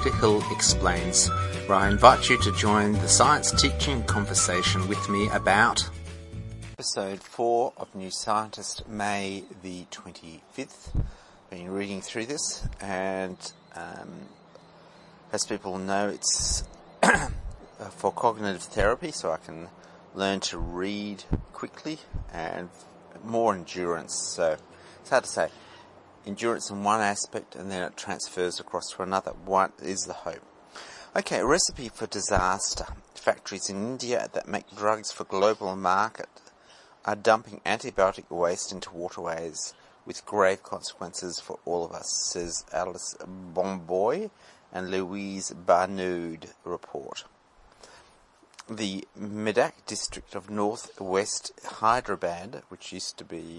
Dr. Hill Explains, where I invite you to join the science teaching conversation with me about Episode 4 of New Scientist, May the 25th. Been reading through this, and as people know, it's for cognitive therapy, so I can learn to read quickly and more endurance. So it's hard to say. Endurance in one aspect and then it transfers across to another. What is the hope? Okay, a recipe for disaster. Factories in India that make drugs for global market are dumping antibiotic waste into waterways with grave consequences for all of us, says Alice Bomboy and Louise Barnoud report. The Medak district of northwest Hyderabad, which used to be...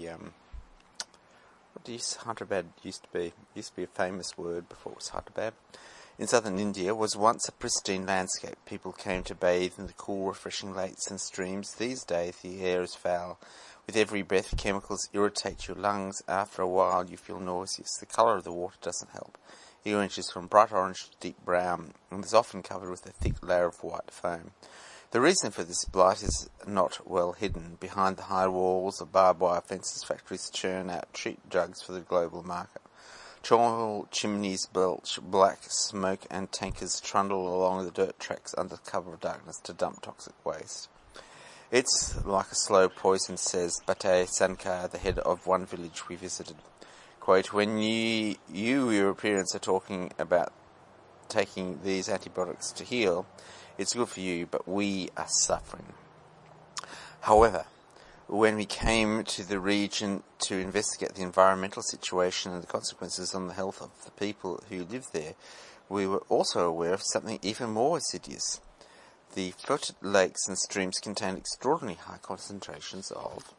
Hyderabad used to be a famous word before it was Hyderabad. In southern India was once a pristine landscape. People came to bathe in the cool, refreshing lakes and streams. These days the air is foul. With every breath, chemicals irritate your lungs. After a while you feel nauseous. The colour of the water doesn't help. It ranges from bright orange to deep brown, and is often covered with a thick layer of white foam. The reason for this blight is not well hidden. Behind the high walls of barbed wire fences, factories churn out cheap drugs for the global market. Tall chimneys belch black smoke and tankers trundle along the dirt tracks under cover of darkness to dump toxic waste. It's like a slow poison, says Bate Sankar, the head of one village we visited. Quote, when you Europeans are talking about taking these antibiotics to heal, it's good for you, but we are suffering. However, when we came to the region to investigate the environmental situation and the consequences on the health of the people who live there, we were also aware of something even more insidious. The filtered lakes and streams contain extraordinarily high concentrations of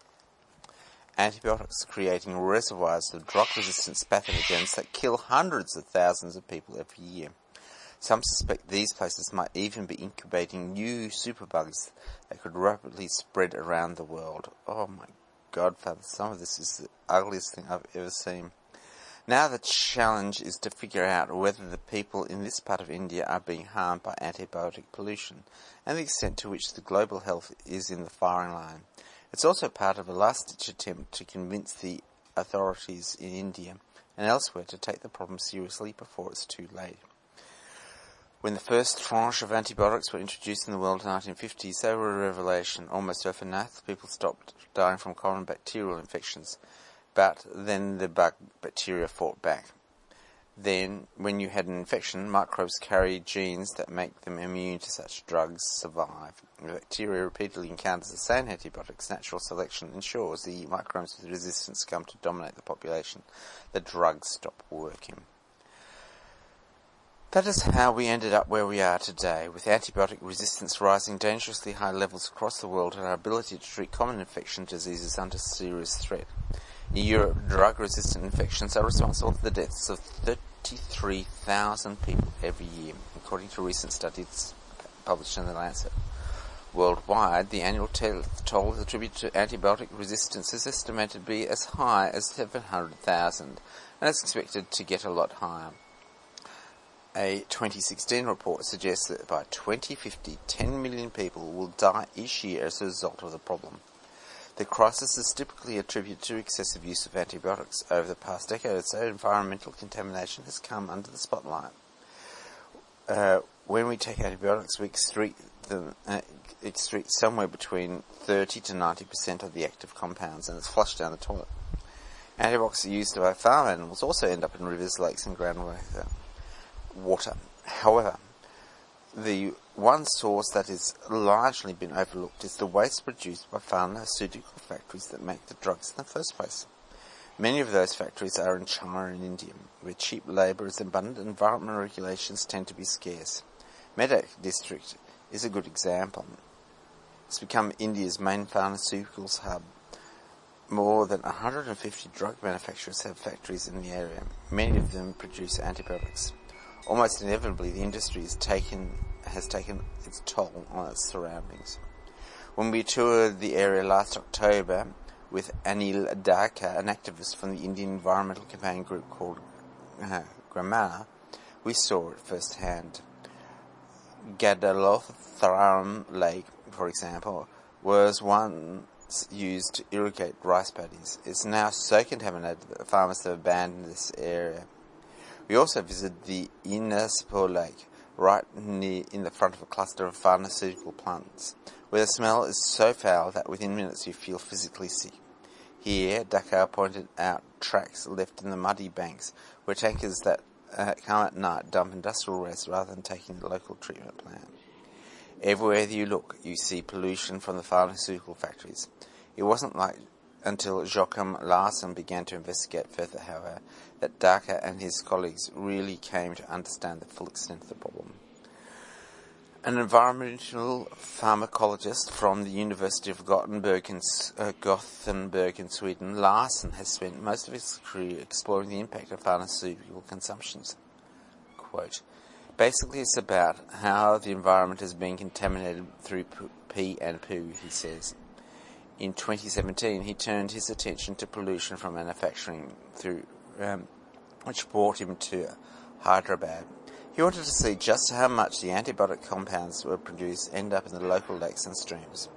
antibiotics, creating reservoirs of drug-resistant pathogens that kill hundreds of thousands of people every year. Some suspect these places might even be incubating new superbugs that could rapidly spread around the world. Oh my God, Father, some of this is the ugliest thing I've ever seen. Now the challenge is to figure out whether the people in this part of India are being harmed by antibiotic pollution, and the extent to which the global health is in the firing line. It's also part of a last-ditch attempt to convince the authorities in India and elsewhere to take the problem seriously before it's too late. When the first tranche of antibiotics were introduced in the world in the 1950s, they were a revelation. Almost overnight, people stopped dying from common bacterial infections, but then the bacteria fought back. Then, when you had an infection, microbes carry genes that make them immune to such drugs survive. The bacteria repeatedly encounters the same antibiotics. Natural selection ensures the microbes with resistance come to dominate the population. The drugs stop working. That is how we ended up where we are today, with antibiotic resistance rising dangerously high levels across the world and our ability to treat common infection diseases under serious threat. In Europe, drug-resistant infections are responsible for the deaths of 33,000 people every year, according to recent studies published in The Lancet. Worldwide, the annual toll attributed to antibiotic resistance is estimated to be as high as 700,000, and is expected to get a lot higher. A 2016 report suggests that by 2050, 10 million people will die each year as a result of the problem. The crisis is typically attributed to excessive use of antibiotics. Over the past decade or so, environmental contamination has come under the spotlight. When we take antibiotics, we excrete somewhere between 30 to 90% of the active compounds, and it's flushed down the toilet. Antibiotics used by farm animals also end up in rivers, lakes and groundwater. However, the one source that has largely been overlooked is the waste produced by pharmaceutical factories that make the drugs in the first place. Many of those factories are in China and India, where cheap labour is abundant and environmental regulations tend to be scarce. Medak district is a good example. It's become India's main pharmaceuticals hub. More than 150 drug manufacturers have factories in the area. Many of them produce antibiotics. Almost inevitably, the industry has taken its toll on its surroundings. When we toured the area last October with Anil Daka, an activist from the Indian environmental campaign group called Gramana, We saw it firsthand. Guadalotharan Lake, for example, was once used to irrigate rice paddies. It's now so contaminated that farmers have abandoned this area. We also visited the Inaspo Lake, right in the front of a cluster of pharmaceutical plants, where the smell is so foul that within minutes you feel physically sick. Here, Dakar pointed out tracks left in the muddy banks, where tankers that come at night dump industrial waste rather than taking the local treatment plant. Everywhere you look, you see pollution from the pharmaceutical factories. It wasn't like until Joachim Larsen began to investigate further, however, that Dakar and his colleagues really came to understand the full extent of the problem. An environmental pharmacologist from the University of Gothenburg in Sweden, Larsen has spent most of his career exploring the impact of pharmaceutical consumptions. Quote, basically it's about how the environment is being contaminated through pee and poo, he says. In 2017, he turned his attention to pollution from manufacturing, which brought him to Hyderabad. He wanted to see just how much the antibiotic compounds were produced end up in the local lakes and streams.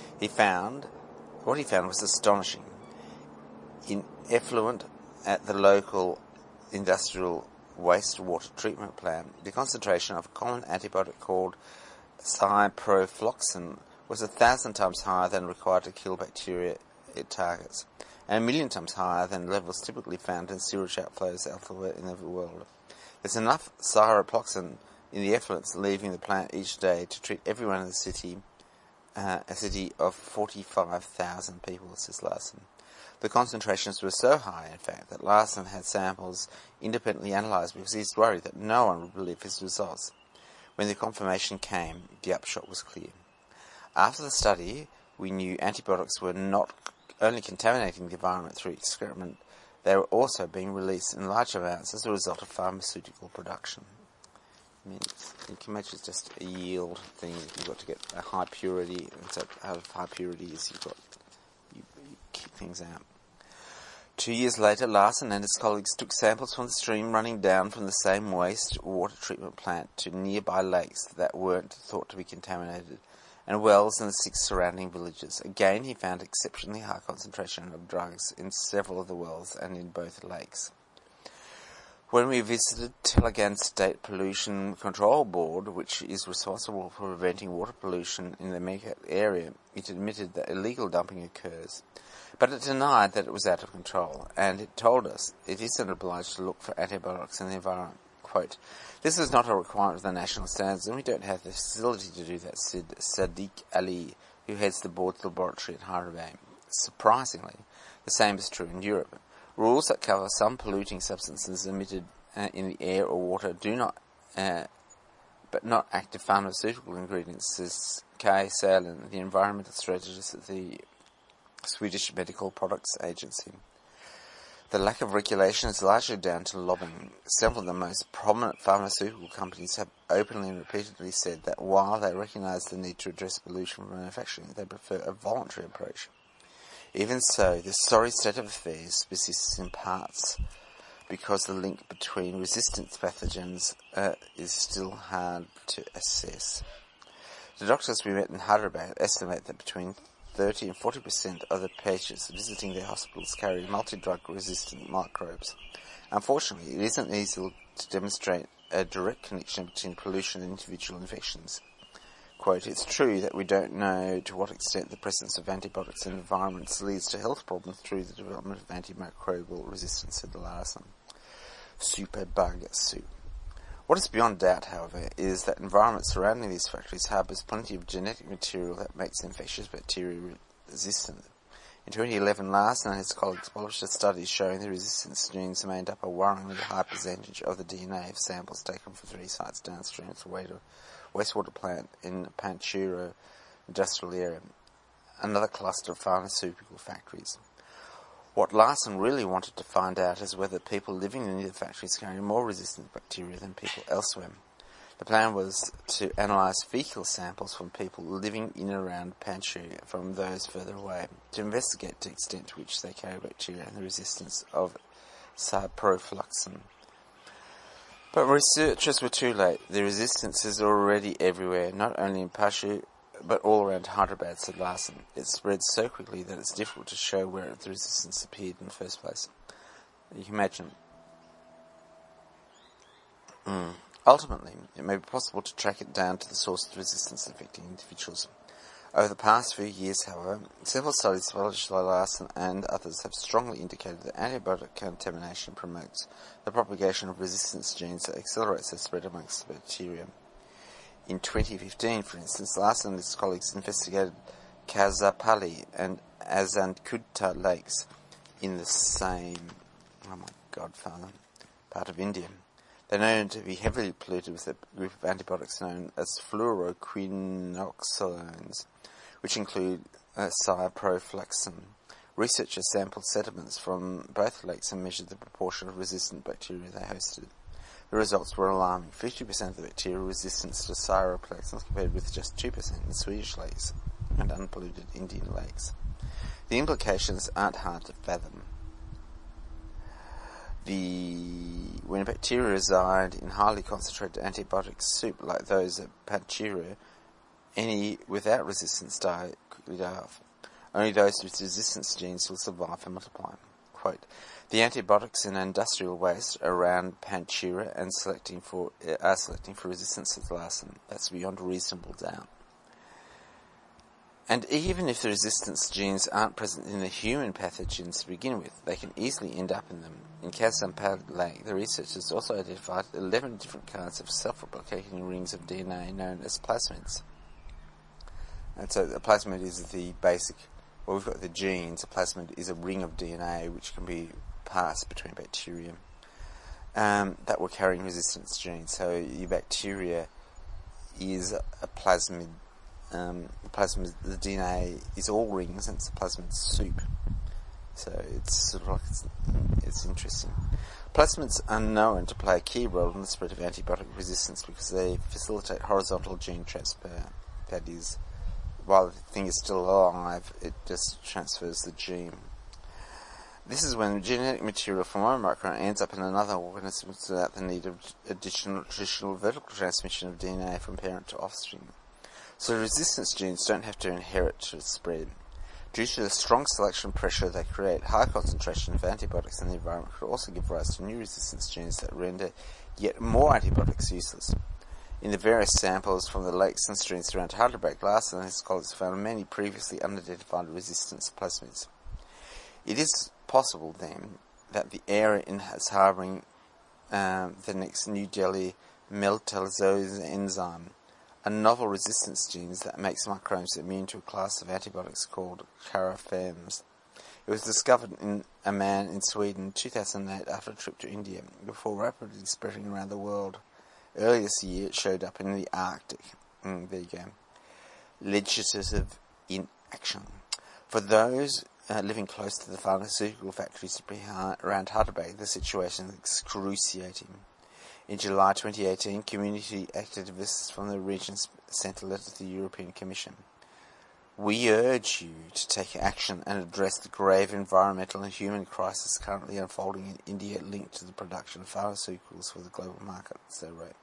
What he found was astonishing. In effluent at the local industrial wastewater treatment plant, the concentration of a common antibiotic called ciprofloxacin was 1,000 times higher than required to kill bacteria it targets, and 1,000,000 times higher than levels typically found in sewage outflows elsewhere in the world. There's enough ciprofloxacin in the effluents leaving the plant each day to treat everyone in the city, a city of 45,000 people, says Larsen. The concentrations were so high, in fact, that Larsen had samples independently analysed because he's worried that no one would believe his results. When the confirmation came, the upshot was clear. After the study, we knew antibiotics were not only contaminating the environment through excrement, they were also being released in large amounts as a result of pharmaceutical production. I mean, you can imagine it's just a yield thing. You've got to get a high purity, and so out of high purities you keep things out. 2 years later, Larsen and his colleagues took samples from the stream running down from the same waste water treatment plant to nearby lakes that weren't thought to be contaminated, and wells in the 6 surrounding villages. Again, he found exceptionally high concentration of drugs in several of the wells and in both lakes. When we visited Telagan State Pollution Control Board, which is responsible for preventing water pollution in the Meerkat area, it admitted that illegal dumping occurs. But it denied that it was out of control, and it told us it isn't obliged to look for antibiotics in the environment. Quote, this is not a requirement of the national standards, and we don't have the facility to do that, said Sadiq Ali, who heads the board's laboratory at Hyderabad. Surprisingly, the same is true in Europe. Rules that cover some polluting substances emitted in the air or water do not, but not active pharmaceutical ingredients, says Kai Salen, the environmental strategist at the Swedish Medical Products Agency. The lack of regulation is largely down to lobbying. Several of the most prominent pharmaceutical companies have openly and repeatedly said that while they recognise the need to address pollution from manufacturing, they prefer a voluntary approach. Even so, this sorry state of affairs persists in parts because the link between resistant pathogens is still hard to assess. The doctors we met in Hyderabad estimate that between 30 and 40% of the patients visiting their hospitals carry multi-drug resistant microbes. Unfortunately, it isn't easy to demonstrate a direct connection between pollution and individual infections. Quote, it's true that we don't know to what extent the presence of antibiotics in environments leads to health problems through the development of antimicrobial resistance, said Larsen. Superbug soup. What is beyond doubt, however, is that environment surrounding these factories harbours plenty of genetic material that makes infectious bacteria resistant. In 2011, Larsen and his colleagues published a study showing the resistance genes made up a worryingly high percentage of the DNA of samples taken from 3 sites downstream of the wastewater plant in Panchiro industrial area, another cluster of pharmaceutical factories. What Larsen really wanted to find out is whether people living near the factories carry more resistant bacteria than people elsewhere. The plan was to analyse fecal samples from people living in and around Panchiro from those further away, to investigate the extent to which they carry bacteria and the resistance of ciprofloxacin. But researchers were too late. The resistance is already everywhere, not only in Pashu, but all around Hyderabad, said Larsen. It spread so quickly that it's difficult to show where the resistance appeared in the first place. You can imagine. Ultimately, it may be possible to track it down to the source of resistance affecting individuals. Over the past few years, however, several studies published by Larsen and others have strongly indicated that antibiotic contamination promotes the propagation of resistance genes that accelerates their spread amongst the bacteria. In 2015, for instance, Larsen and his colleagues investigated Kazapalli and Azantkutta lakes in the same, part of India. They're known to be heavily polluted with a group of antibiotics known as fluoroquinoxalones, which include cyprofloxacin. Researchers sampled sediments from both lakes and measured the proportion of resistant bacteria they hosted. The results were alarming. 50% of the bacterial resistance to cyprofloxacin compared with just 2% in Swedish lakes and unpolluted Indian lakes. The implications aren't hard to fathom. When bacteria reside in highly concentrated antibiotic soup like those at Panchira, any without resistance quickly die off. Only those with resistance genes will survive and multiply. Quote, the antibiotics in industrial waste around Panchira are selecting for resistance to Larsen. That's beyond reasonable doubt. And even if the resistance genes aren't present in the human pathogens to begin with, they can easily end up in them. In Kazapalli Lake, the researchers also identified 11 different kinds of self-replicating rings of DNA known as plasmids. And so the plasmid is the basic, we've got the genes. A plasmid is a ring of DNA which can be passed between bacteria that were carrying resistance genes. So your bacteria is a plasmid. The DNA is all rings, and it's a plasmid soup. So it's sort of like it's interesting. Plasmids are known to play a key role in the spread of antibiotic resistance because they facilitate horizontal gene transfer. That is, while the thing is still alive, it just transfers the gene. This is when genetic material from one microbe ends up in another organism without the need of additional traditional vertical transmission of DNA from parent to offspring. So resistance genes don't have to inherit to spread. Due to the strong selection pressure they create, high concentration of antibiotics in the environment could also give rise to new resistance genes that render yet more antibiotics useless. In the various samples from the lakes and streams around Hyderabad, Larsen and his colleagues found many previously unidentified resistance plasmids. It is possible, then, that the area is harbouring the next New Delhi meltazose enzyme, a novel resistance gene that makes microbes immune to a class of antibiotics called carafems. It was discovered in a man in Sweden in 2008 after a trip to India, before rapidly spreading around the world. Earlier this year, it showed up in the Arctic. There you go. Legislative inaction. For those living close to the pharmaceutical factories around Hyderabad, the situation is excruciating. In July 2018, community activists from the region sent a letter to the European Commission. We urge you to take action and address the grave environmental and human crisis currently unfolding in India linked to the production of pharmaceuticals for the global market, they wrote.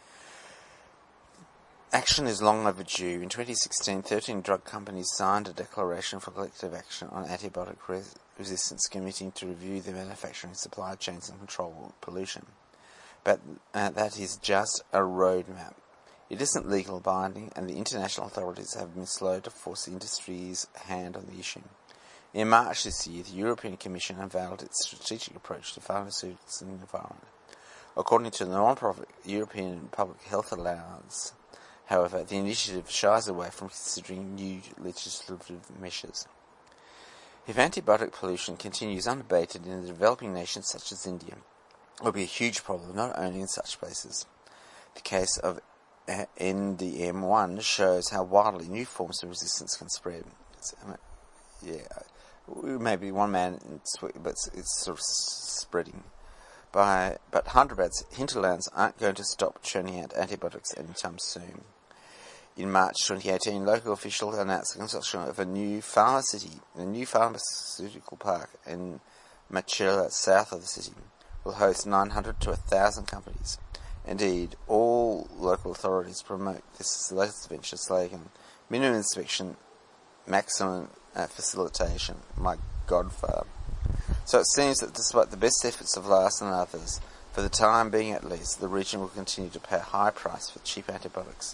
Action is long overdue. In 2016, 13 drug companies signed a declaration for collective action on antibiotic resistance, committing to review the manufacturing supply chains and control pollution. But that is just a roadmap. It isn't legal binding, and the international authorities have been slow to force the industry's hand on the issue. In March this year, the European Commission unveiled its strategic approach to pharmaceuticals and the environment. According to the non-profit European Public Health Alliance, however, the initiative shies away from considering new legislative measures. If antibiotic pollution continues unabated in the developing nations such as India, it will be a huge problem, not only in such places. The case of NDM1 shows how wildly new forms of resistance can spread. Maybe one man, but it's sort of spreading. But Hyderabad's hinterlands aren't going to stop churning out antibiotics anytime soon. In March 2018, local officials announced the construction of a new pharmaceutical park in Machela, south of the city. Will host 900 to 1,000 companies. Indeed, all local authorities promote this latest venture slogan: minimum inspection, maximum facilitation. My godfather. So it seems that despite the best efforts of Lars and others, for the time being at least, the region will continue to pay a high price for cheap antibiotics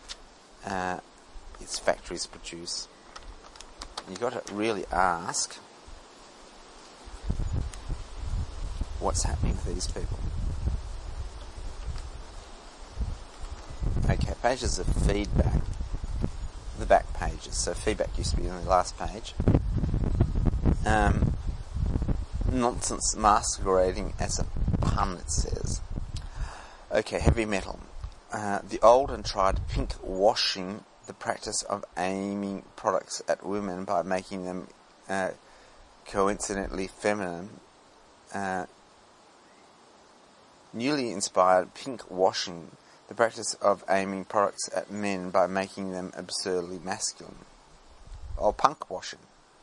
its factories produce. You've got to really ask what's happening with these people. Okay, pages of feedback. The back pages. So feedback used to be on the last page. Nonsense masquerading as a pun, it says. Okay, heavy metal. The old and tried pink washing, the practice of aiming products at women by making them coincidentally feminine. Newly inspired pink washing, the practice of aiming products at men by making them absurdly masculine. Or punk washing.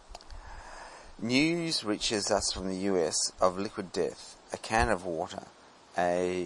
News reaches us from the US of Liquid Death, a can of water, a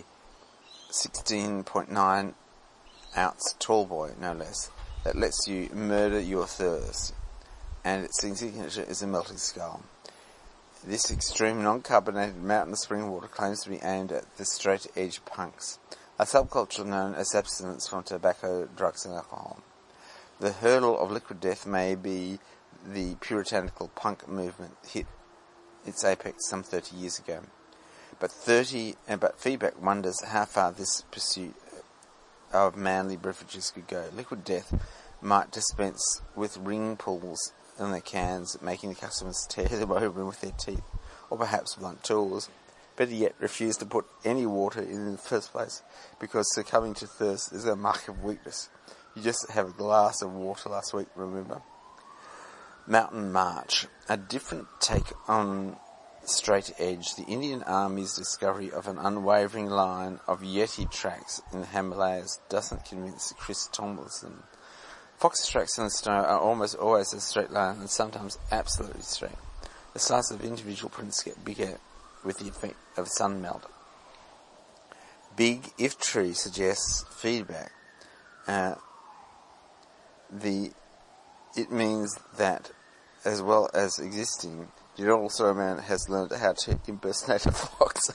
16.9 ounce tall boy, no less, that lets you murder your thirst, and its signature is a melting skull. This extreme non-carbonated mountain spring water claims to be aimed at the straight-edge punks, a subculture known as abstinence from tobacco, drugs and alcohol. The hurdle of Liquid Death may be the puritanical punk movement hit its apex some 30 years ago. But feedback wonders how far this pursuit of manly beverages could go. Liquid Death might dispense with ring pulls in their cans, making the customers tear them open with their teeth, or perhaps blunt tools. Better yet, refuse to put any water in the first place, because succumbing to thirst is a mark of weakness. You just had a glass of water last week, remember? Mountain March, a different take on straight edge. The Indian Army's discovery of an unwavering line of Yeti tracks in the Himalayas doesn't convince Chris Tomlinson. Fox tracks in the snow are almost always a straight line and sometimes absolutely straight. The size of individual prints get bigger with the effect of sun melt. Big if tree suggests feedback. It means that, as well as existing, the also man has learned how to impersonate a fox.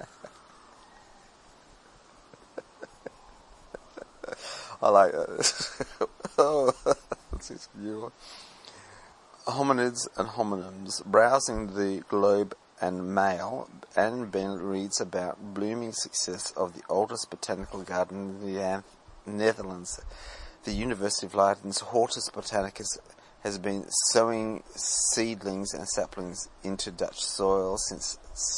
I like that. Oh, that's his view. Hominids and hominums. Browsing the Globe and Mail, Anne Ben reads about blooming success of the oldest botanical garden in the Netherlands. The University of Leiden's Hortus Botanicus has been sowing seedlings and saplings into Dutch soil since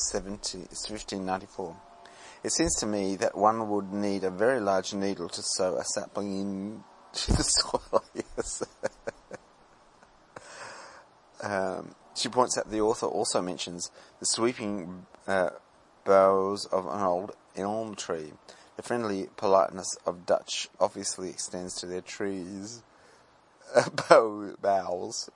1594. It seems to me that one would need a very large needle to sow a sapling into the soil. Yes. She points out the author also mentions the sweeping boughs of an old elm tree. The friendly politeness of Dutch obviously extends to their trees. Bowels.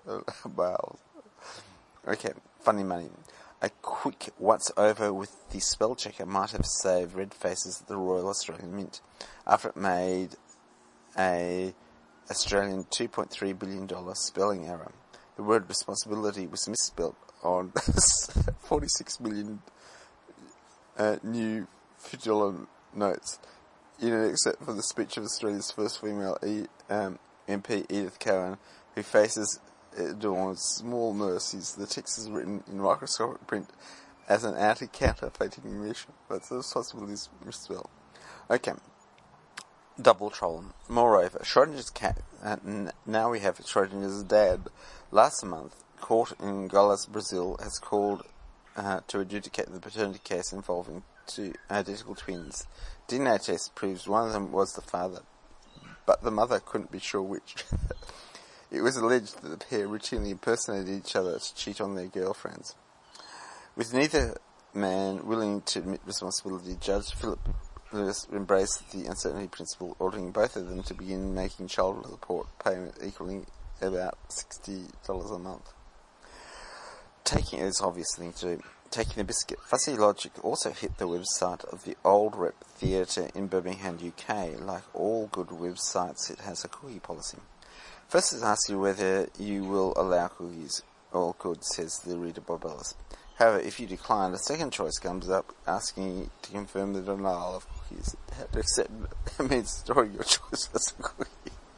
Okay, funny money. A quick once over with the spell checker might have saved red faces at the Royal Australian Mint after it made a Australian $2.3 billion spelling error. The word responsibility was misspelt on 46 million new $50 notes in an excerpt from the speech of Australia's first female MP Edith Cowan, who faces Dawn's small mercies. The text is written in microscopic print as an anti-counterfeiting mission, but the responsibility is misspelled. Okay. Double troll. Moreover, Schrodinger's cat, now we have Schrodinger's dad. Last month, court in Goiás, Brazil, has called to adjudicate the paternity case involving two identical twins. DNA test proves one of them was the father, but the mother couldn't be sure which. It was alleged that the pair routinely impersonated each other to cheat on their girlfriends. With neither man willing to admit responsibility, Judge Philip Lewis embraced the uncertainty principle, ordering both of them to begin making child support payment equaling about $60 a month. Taking it is obvious thing to do. taking the biscuit, Fuzzy Logic also hit the website of the Old Rep Theatre in Birmingham, UK. Like all good websites, it has a cookie policy. First it asks you whether you will allow cookies. All good, says the reader Bob Ellis. However, if you decline, a second choice comes up asking you to confirm the denial of cookies. How to accept it means storing your choice as a cookie.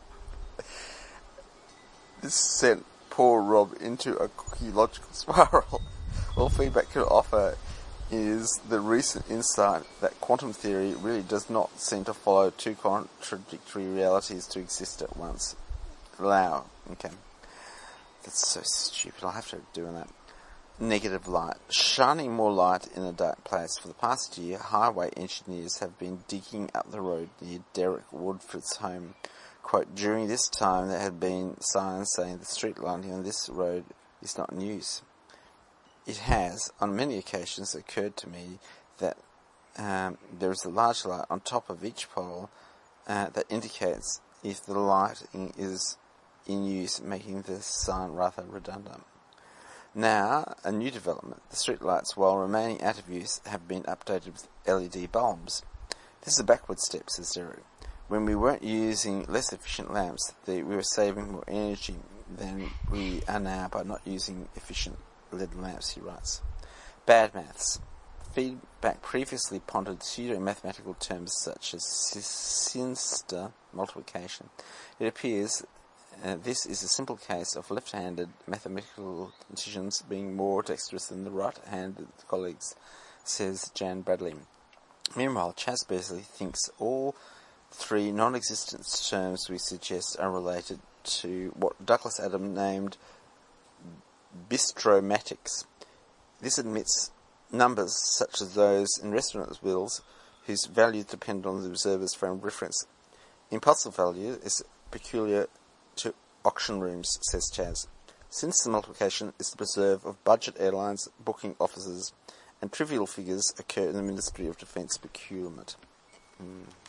This sent poor Rob into a cookie logical spiral. All feedback can offer is the recent insight that quantum theory really does not seem to follow two contradictory realities to exist at once. Allow. Okay. That's so stupid. I'll have to do that. Negative light. Shining more light in a dark place. For the past year, highway engineers have been digging up the road near Derek Woodford's home. Quote, during this time there had been signs saying the street lighting on this road is not in use. It has, on many occasions, occurred to me that there is a large light on top of each pole that indicates if the lighting is in use, making the sign rather redundant. Now, a new development. The street lights, while remaining out of use, have been updated with LED bulbs. This is a backward step, says Derek. When we weren't using less efficient lamps, we were saving more energy than we are now by not using efficient LED lamps, he writes. Bad maths. Feedback previously pondered pseudo-mathematical terms such as sinister multiplication. It appears this is a simple case of left-handed mathematicians being more dexterous than the right-handed colleagues, says Jan Bradley. Meanwhile, Chas Beasley thinks all three non-existent terms we suggest are related to what Douglas Adams named bistromatics. This admits numbers such as those in restaurant bills whose values depend on the observer's frame of reference. Impulsive value is peculiar to auction rooms, says Chas. Since the multiplication is the preserve of budget airlines, booking offices, and trivial figures occur in the Ministry of Defence procurement. I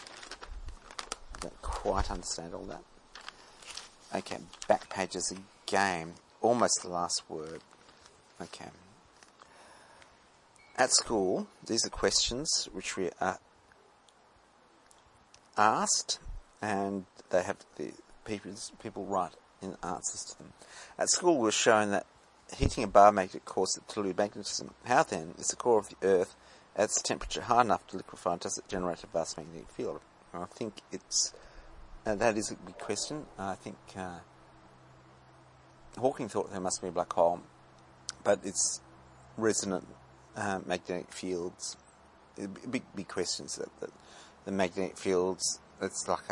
don't quite understand all that. Okay, back pages again. Almost the last word. Okay. At school, these are questions which we are asked, and they have the people write in answers to them. At school, we were shown that heating a bar magnet causes telluric magnetism. How then is the core of the Earth at its temperature high enough to liquefy? Does it generate a vast magnetic field? I think it's that is a big question. I think Hawking thought there must be a black hole, but it's resonant magnetic fields. Big questions that the magnetic fields. It's like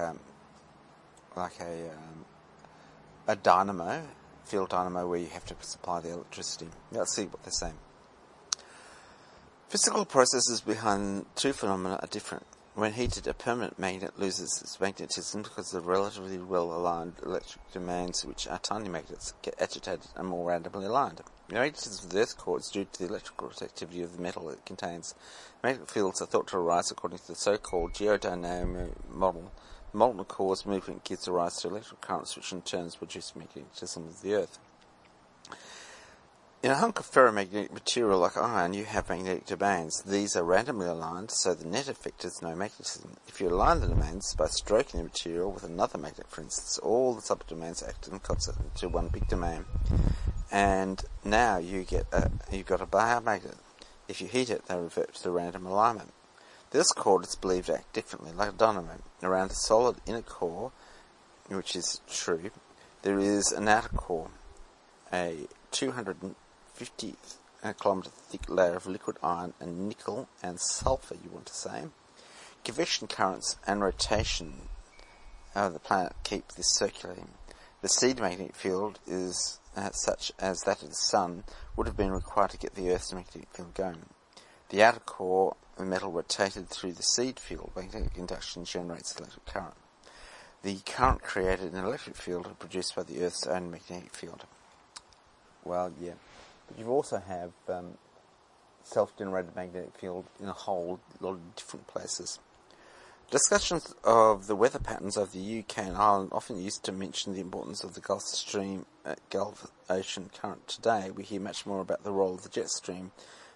a dynamo, field dynamo, where you have to supply the electricity. Let's see what they're saying. Physical processes behind two phenomena are different. When heated, a permanent magnet loses its magnetism because the relatively well-aligned electric domains, which are tiny magnets, get agitated and more randomly aligned. The magnetism of the Earth's core is due to the electrical activity of the metal it contains. Magnetic fields are thought to arise according to the so-called geodynamic model. The molten core's movement gives rise to electrical currents, which in turn produce magnetism of the Earth. In a hunk of ferromagnetic material like iron, you have magnetic domains. These are randomly aligned, so the net effect is no magnetism. If you align the domains by stroking the material with another magnet, for instance, all the subdomains act in concert into one big domain. And now you've got a bar magnet. If you heat it, they revert to the random alignment. This core is believed to act differently, like a dynamo. Around a solid inner core, which is true, there is an outer core, a 250 kilometre thick layer of liquid iron and nickel and sulphur, you want to say. Convection currents and rotation of the planet keep this circulating. The seed magnetic field is such as that of the Sun would have been required to get the Earth's magnetic field going. The outer core of metal rotated through the seed field. Magnetic induction generates electric current. The current created an electric field is produced by the Earth's own magnetic field. Well, yeah. But you also have self-generated magnetic field in a whole lot of different places. Discussions of the weather patterns of the UK and Ireland often used to mention the importance of the Gulf Stream, Gulf Ocean current. Today, we hear much more about the role of the jet stream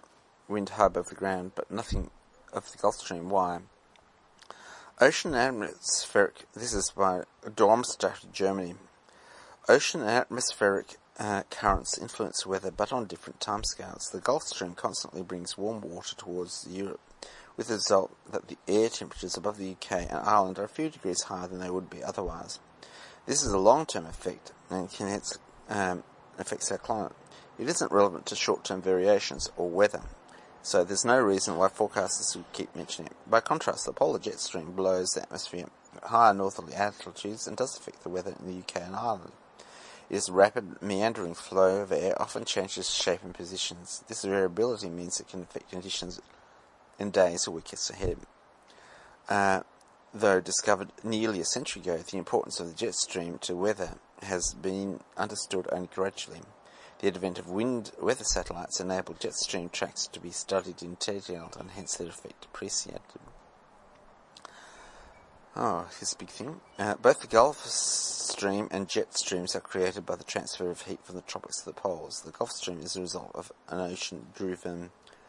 wind high above the ground, but nothing of the Gulf Stream. Why? Ocean atmospheric, this is by Darmstadt, Germany. Ocean and atmospheric currents influence weather, but on different timescales. The Gulf Stream constantly brings warm water towards Europe, with the result that the air temperatures above the UK and Ireland are a few degrees higher than they would be otherwise. This is a long-term effect and can hence affects our climate. It isn't relevant to short-term variations or weather, so there's no reason why forecasters would keep mentioning it. By contrast, the polar jet stream blows the atmosphere at higher northerly altitudes and does affect the weather in the UK and Ireland. Its rapid, meandering flow of air often changes shape and positions. This variability means it can affect conditions in days or weeks ahead. Though discovered nearly a century ago, the importance of the jet stream to weather has been understood only gradually. The advent of weather satellites enabled jet stream tracks to be studied in detail and hence their effect appreciated. Oh, here's a big thing. Both the Gulf Stream and jet streams are created by the transfer of heat from the tropics to the poles. The Gulf Stream is a result of an ocean-driven...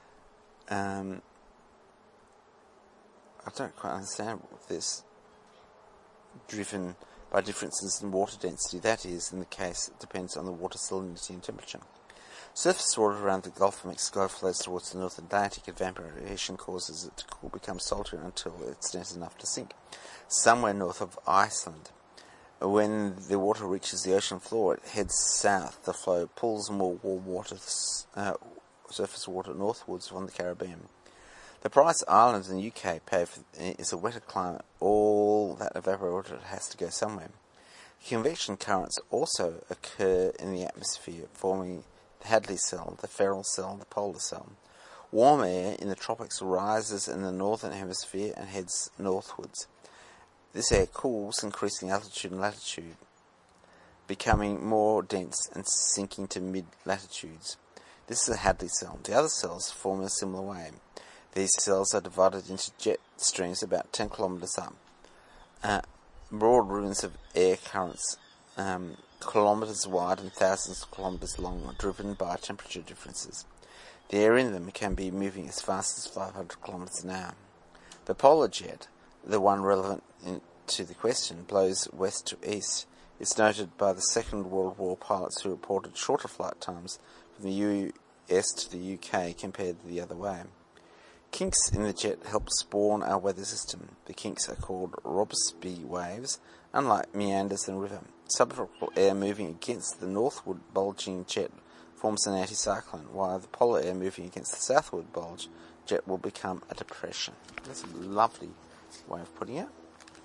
I don't quite understand this. Driven by differences in water density. That is, in the case, it depends on the water salinity and temperature. Surface water around the Gulf of Mexico flows towards the North Atlantic. Evaporation causes it to cool, become saltier until it's dense enough to sink. Somewhere north of Iceland. When the water reaches the ocean floor, it heads south. The flow pulls more warm water, surface water northwards from the Caribbean. The price Ireland and the UK pay for is a wetter climate. All that evaporated water has to go somewhere. Convection currents also occur in the atmosphere, forming the Hadley cell, the Ferrel cell, the polar cell. Warm air in the tropics rises in the northern hemisphere and heads northwards. This air cools, increasing altitude and latitude, becoming more dense and sinking to mid-latitudes. This is a Hadley cell. The other cells form in a similar way. These cells are divided into jet streams about 10 kilometres up. Broad ribbons of air currents, kilometres wide and thousands of kilometres long, are driven by temperature differences. The air in them can be moving as fast as 500 kilometres an hour. The polar jet, the one relevant to the question, blows west to east. It's noted by the Second World War pilots who reported shorter flight times from the US to the UK compared to the other way. Kinks in the jet help spawn our weather system. The kinks are called Rossby waves, unlike meanders in a river. Subtropical air moving against the northward bulging jet forms an anticyclone, while the polar air moving against the southward bulge jet will become a depression. That's a lovely way of putting it.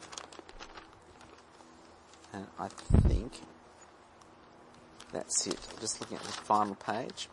And I think that's it. Just looking at the final page.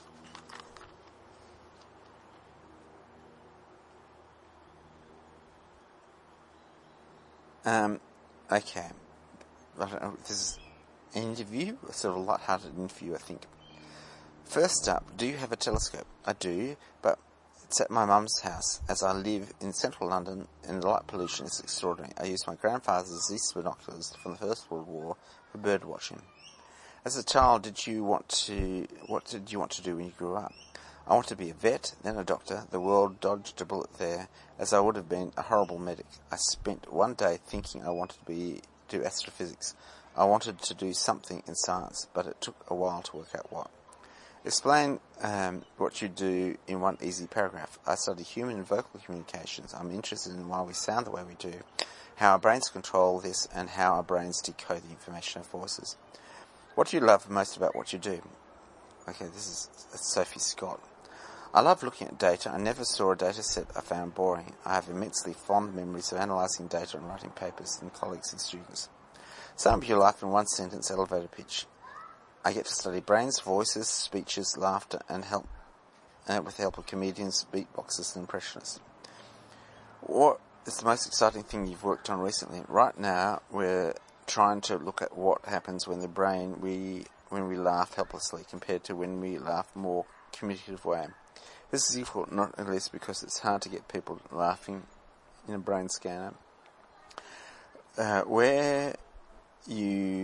Okay. I don't know if this is an interview, a sort of light-hearted interview, I think. First up, do you have a telescope? I do, but it's at my mum's house, as I live in central London and the light pollution is extraordinary. I used my grandfather's Zeiss binoculars from the First World War for bird watching. As a child, what did you want to do when you grew up? I wanted to be a vet, then a doctor. The world dodged a bullet there, as I would have been a horrible medic. I spent one day thinking I wanted to do astrophysics. I wanted to do something in science, but it took a while to work out what. Explain what you do in one easy paragraph. I study human and vocal communications. I'm interested in why we sound the way we do, how our brains control this, and how our brains decode the information of voices. What do you love most about what you do? Okay, this is Sophie Scott. I love looking at data. I never saw a data set I found boring. I have immensely fond memories of analysing data and writing papers with colleagues and students. Sum up your life in one sentence, elevator pitch. I get to study brains, voices, speeches, laughter, and with the help of comedians, beatboxers, and impressionists. What is the most exciting thing you've worked on recently? Right now, we're trying to look at what happens when when we laugh helplessly compared to when we laugh more communicative way. This is difficult, not at least because it's hard to get people laughing in a brain scanner. Where you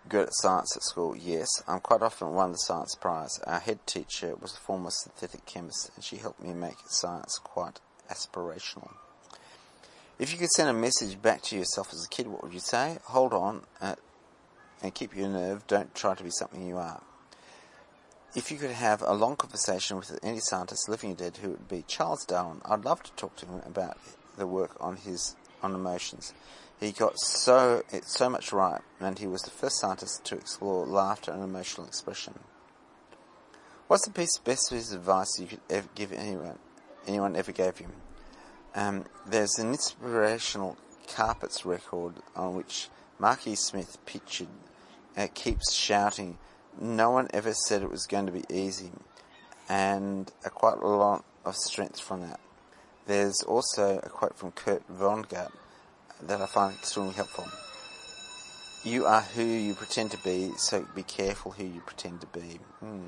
good at science at school? Yes, I'm quite often won the science prize. Our head teacher was a former synthetic chemist, and she helped me make science quite aspirational. If you could send a message back to yourself as a kid, what would you say? Hold on and keep your nerve. Don't try to be something you are. If you could have a long conversation with any scientist, living or dead, who would be? Charles Darwin. I'd love to talk to him about the work on emotions. He got so much right, and he was the first scientist to explore laughter and emotional expression. What's the best piece of advice you could ever give anyone ever gave you? There's an inspirational Carpets record on which Marky Smith pictured keeps shouting, "No one ever said it was going to be easy," and quite a lot of strength from that. There's also a quote from Kurt Vonnegut that I find extremely helpful. You are who you pretend to be, so be careful who you pretend to be.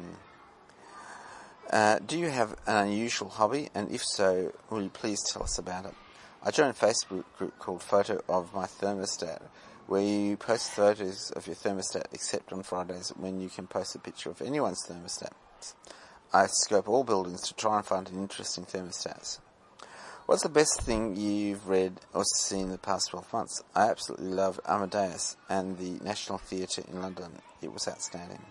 Do you have an unusual hobby? And if so, will you please tell us about it? I joined a Facebook group called Photo of My Thermostat, where you post photos of your thermostat, except on Fridays when you can post a picture of anyone's thermostat. I scope all buildings to try and find an interesting thermostat. What's the best thing you've read or seen in the past 12 months? I absolutely loved Amadeus and the National Theatre in London. It was outstanding.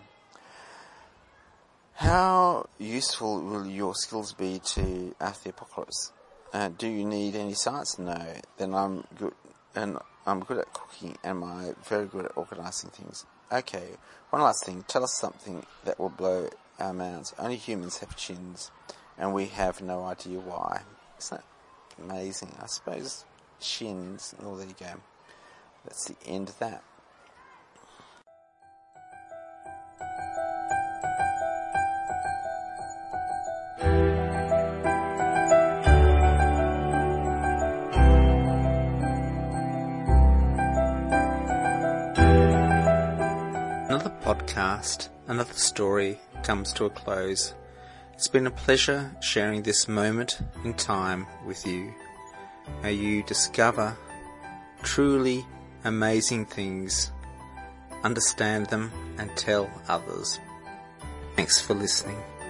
How useful will your skills be to after the apocalypse? Do you need any science? No. Then I'm good at cooking, and I'm very good at organising things. Okay, one last thing. Tell us something that will blow our minds. Only humans have chins, and we have no idea why. Isn't that amazing? I suppose chins. Oh, there you go. That's the end of that. Another podcast, another story comes to a close. It's been a pleasure sharing this moment in time with you. May you discover truly amazing things, understand them, and tell others. Thanks for listening.